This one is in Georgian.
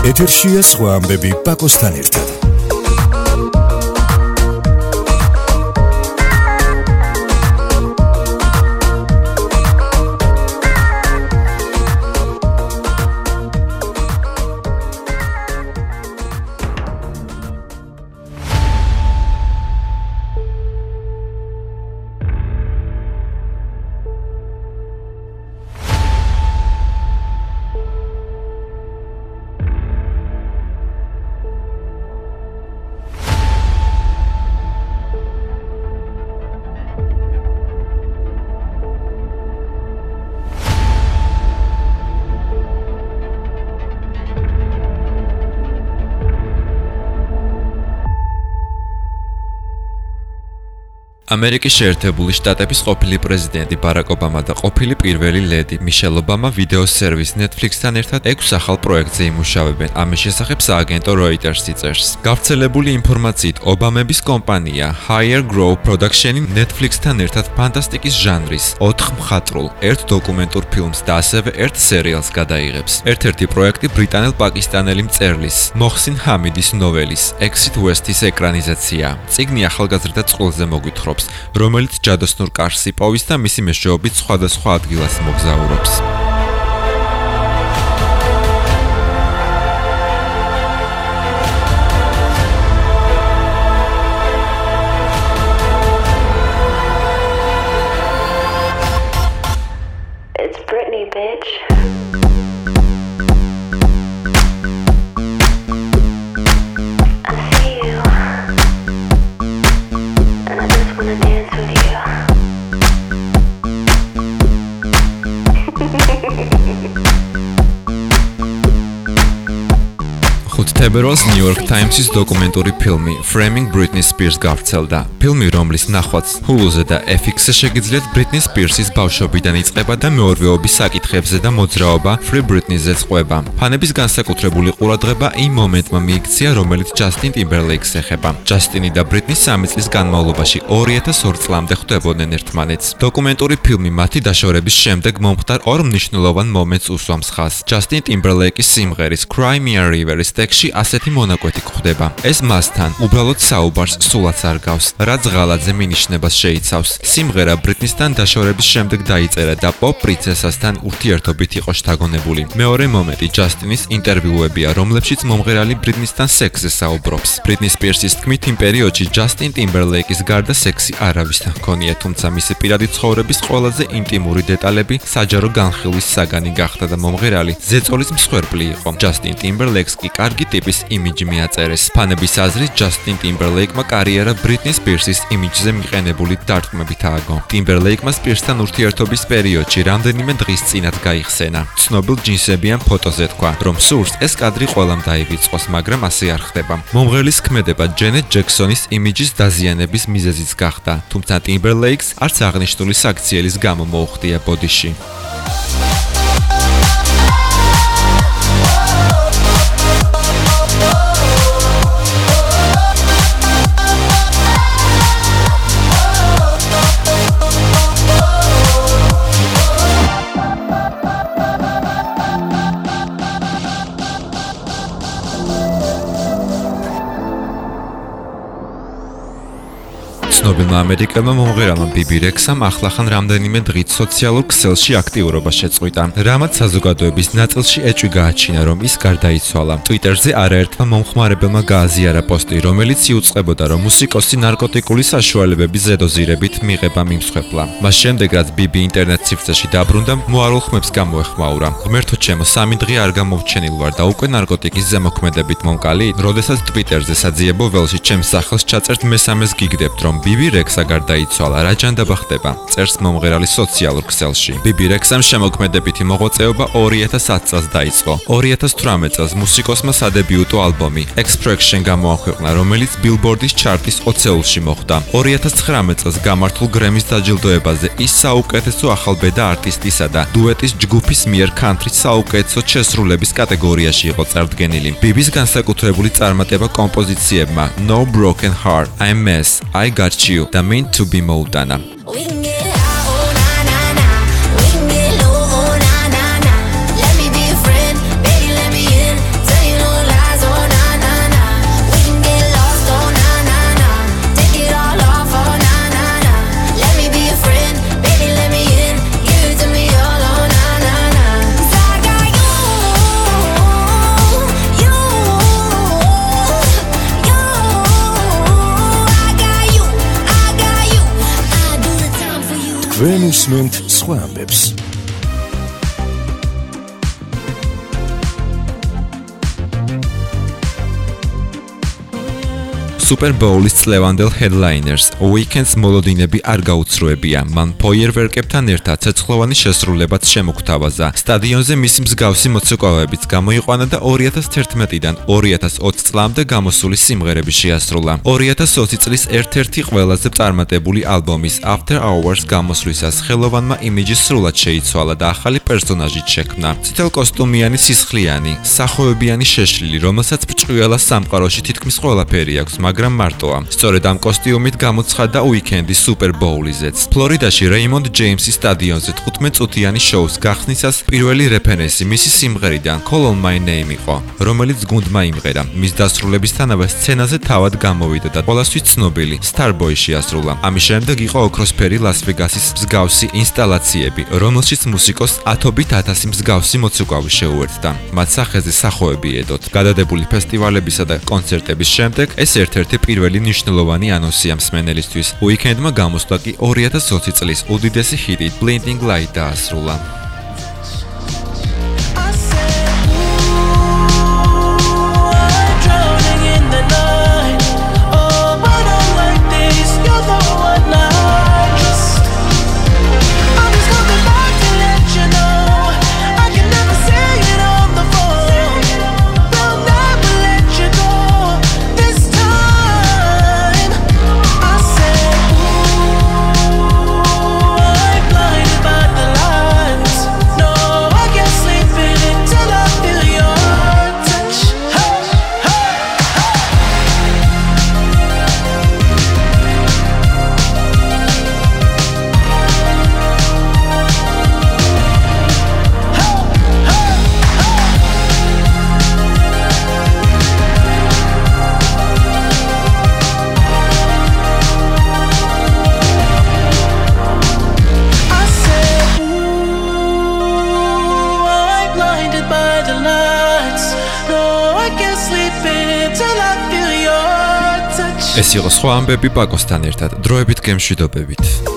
ეთერშია სხვა ამბები პაკოსთან ერთად. ამერიკის შეერთებული შტატების ყოფილი პრეზიდენტი ბარაკ ობამა და ყოფილი პირველი ლედი მიშელ ობამა ვიდეო სერვის Netflix-თან ერთად 6 ახალ პროექტზე იმუშავებენ. ამის შესახებ სააგენტო Reuters-ი წერს. გავრცელებული ინფორმაციით, ობამების კომპანია Higher Grow Production-ი Netflix-თან ერთად ფანტასტიკის ჟანრის 4 მხატვრულ, 1 დოკუმენტურ ფილმს და ასევე 1 სერიალს გადაიღებს. ერთ-ერთი პროექტი ბრიტანელ-პაკისტანელი მწერლის მოხსინ ჰამიდის ნოველის Exit West-ის ეკრანიზაცია. წიგნი ახალგაზრდა წყვილზე მოგვითხრობს, რომელიც ჯადოსნურ კარს იპოვის და მისი მეშვეობით სხვადასხვა ადგილას მოგზაურობს. It's Britney, bitch. თებერვალს New York Times-ის დოკუმენტური ფილმი Framing Britney Spears გავრცელდა. ფილმი, რომლის ნახვაც Hulu-ზე და FX-ზე შეგიძლიათ Britney Spears-ის ბავშვობიდან იწყება და მეორვეობის საკითხებზე და მოძრაობა Free Britney-ზე წყვება. ფანების განსაკუთრებული ყურადღება იმ მომენტმა მიიქცია, რომელიც Justin Timberlake-ს ეხება. Justin-ი და Britney 3 წლის განმავლობაში 2002 წლამდე ხვდებოდნენ ერთმანეთს. დოკუმენტური ფილმი მათი დაშორების შემდეგ მომხდარ ორ მნიშვნელოვან მომენტს უსვამს ხაზს. Justin Timberlake-ის სიმღერის Cry Me a River-ის ტექსტში ასეთი მონაკვეთი გვხვდება. ეს მასთან უბრალოდ საუბარს სულაც არ გავს, რაც ღალატზე მინიშნებას შეიცავს. სიმღერა Britney-სთან დაშორების შემდეგ დაიწერა და პოპ პრინცესასთან ურთიერთობით იყო შთაგონებული. მეორე მომენტი Justin-ის ინტერვიუებია, რომლებშიც მომღერალი Britney-სთან სექსზე საუბრობს. Britney Spears-ის თქმით, იმ პერიოდში Justin Timberlake-ის გარდა სექსი არავისთან ჰქონია, თუმცა მისი პირადი ცხოვრების ყველაზე ინტიმური დეტალები საჯარო განხილვის საგანი გახდა და მომღერალი ზეწოლის მსხვერპლი იყო. Justin Timberlake-ს კი კარგი ტიპის იმიჯი მიაწერეს. ფანების აზრით, Justin Timberlake-მა კარიერა Britney Spears-ის იმიჯზე მიყენებული დარტყმებით ააგო. Timberlake-მა Spears-თან ურთიერთობის პერიოდში რამდენიმე დღის წინათ გაიხსენა. ცნობილ ჯინსებიან ფოტოზე თქვა, რომ სურს ეს კადრი ყველამ დაივიწყოს, მაგრამ ასე არ ხდება. მომღერლის ქმედება Janet Jackson-ის იმიჯის დაზიანების მიზეზიც გახდა, თუმცა Timberlake-ს არც აღნიშნული საქციელის გამო მოუხდია ბოდიში. ცნობილმა ამერიკელმა მომღერალმა Bibi Rexha-მ ახლახან რამდენიმე დღით სოციალურ ქსელში აქტიურობა შეწყვიტა, რამაც საზოგადოების ნაწილში ეჭვი გააჩინა, რომ ის გარდაიცვალა. Twitter-ზე არაერთმა მომხმარებელმა გააზიარა პოსტი, რომელიც იუწყებოდა, რომ მუსიკოსი ნარკოტიკული საშუალებების ზედოზირებით მიღება მიმსხვერპლა. მას შემდეგ, რაც Bibi ინტერნეტ სივრცეში დაბრუნდა, მოარულ ხმებს გამოეხმაურა. ღმერთო ჩემო, 3 დღე არ გამოვჩენილ ვარ და უკვე ნარკოტიკის ზემოქმედებით მომკალი, როდესაც Twitter-ზე საძიებო ველში ჩემს სახელს ჩაწერთ მესამეს გიგდებთ, რომ Bibi Rexha გარდაიცვალა, რა ჯანდაბა ხდება, წერს მომღერალი სოციალურ ქსელში. Bibi Rexha-მ შემოქმედებითი მოღვაწეობა 2010 წელს დაიწყო. 2018 წელს მუსიკოსმა სადებიუტო ალბომი Expression გამოაქვეყნა, რომელიც Billboard-ის ჩარტის 20-ში მოხვდა. 2019 წელს გამართულ Grammy-ის დაჯილდოებაზე ის საუკეთესო ახალბედა არტისტისა და დუეტის ჯგუფის მიერ country საუკეთესო შესრულების კატეგორიაში იყო წარდგენილი. Bibi-ს განსაკუთრებული წარმატება კომპოზიციებმა No Broken Heart, I Mess, I Got You და Meant to Be Moldana. თქვენ უსმენთ სხვა ამბებს. Super Bowl-ის წლევანდელ headliners Weekend-ს მოლოდინები არ გაუცრუებია. მან ფოიერვერკებთან ერთად ცეცხლოვანი შესრულებაც შემოგთავაზა. სტადიონზე მისი მსგავსი მოცურავეებიც გამოიყვანა და 2011-დან 2020 წლამდე გამოსული სიმღერები შეასრულა. 2020 წლის ერთ-ერთი ყველაზე წარმატებული ალბომის After Hours გამოსვლისას ხელოვანმა იმიჯი სრულად შეიცვალა და ახალი პერსონაჟით შექმნა. წითელკოსტუმიანი სისხლიანი, სახოებიანი შეშლილი, რომელსაც ბრჭყიალა სამყაროში თითქმის ყველაფერი აქვს, მაგრამ მარტოა. სწორედ ამ კოსტიუმით გამოცხადდა Weekend-ის Super Bowl-იზეც. ფლორიდაში Raymond James-ის სტადიონზე 15 წუთიანი შოუს გახსნისას პირველი რეფერენსი მისი სიმღერიდან Call on My Name იყო, რომელიც გუნდმა იმღერა. მის დასრულებისთანავე სცენაზე თავად გამოვიდა და ყველასთვის ცნობილი Starboy შეასრულა. ამის შემდეგ იყო ოქროსფერი Las-Vegas-ის მსგავსი ინსტალაციები, რომელშიც მუსიკოს 10,000 მსგავსი მოცურავი შეუერთდა. მათ სახეზე სახოები ედოთ. გადადებული ფესტივალებისა და კონცერტების შემდეგ ეს ერთ-ერთი პირველი მნიშვნელოვანი ანონსია მსმენელისთვის. Weekend-მა გამოსვლა კი 2020 წლის უდიდესი ჰიტით Blinding Light დაასრულა. ეს იყო სხვა ამბები პაკოსთან ერთად. დროებით გემშვიდობებით.